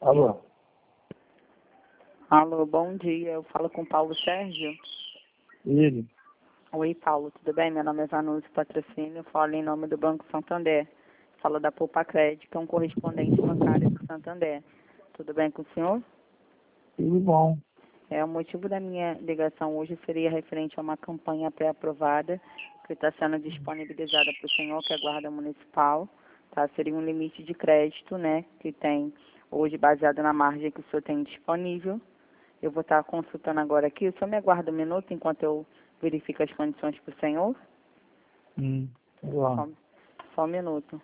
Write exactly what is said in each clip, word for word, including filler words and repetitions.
Alô? Alô, bom dia. Eu falo com o Paulo Sérgio. Ele? Oi, Paulo, tudo bem? Meu nome é Zanussi Patrocínio. Eu falo em nome do Banco Santander. Falo da Poupa Crédito, que é um correspondente bancário do Santander. Tudo bem com o senhor? Tudo bom. É, o motivo da minha ligação hoje seria referente a uma campanha pré-aprovada que está sendo disponibilizada para o senhor, que é Guarda Municipal. Tá? Seria um limite de crédito, né, que tem hoje baseado na margem que o senhor tem disponível. Eu vou estar consultando agora aqui. O senhor me aguarda um minuto enquanto eu verifico as condições para o senhor? Hum, lá. Só, só um minuto.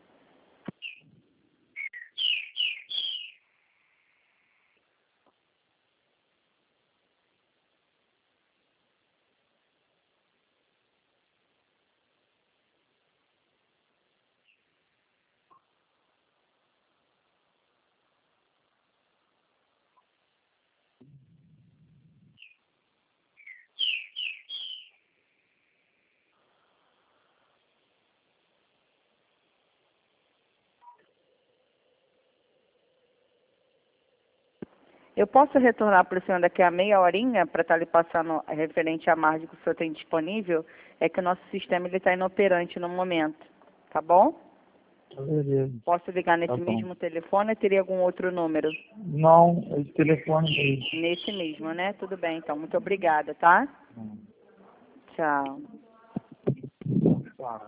Eu posso retornar para o senhor daqui a meia horinha para estar lhe passando referente à margem que o senhor tem disponível? É que o nosso sistema está inoperante no momento. Tá bom? Beleza. Posso ligar nesse Tá bom. mesmo telefone ou teria algum outro número? Não, é de telefone mesmo. Nesse mesmo, né? Tudo bem, então. Muito obrigada, tá? Hum. Tchau. Tá.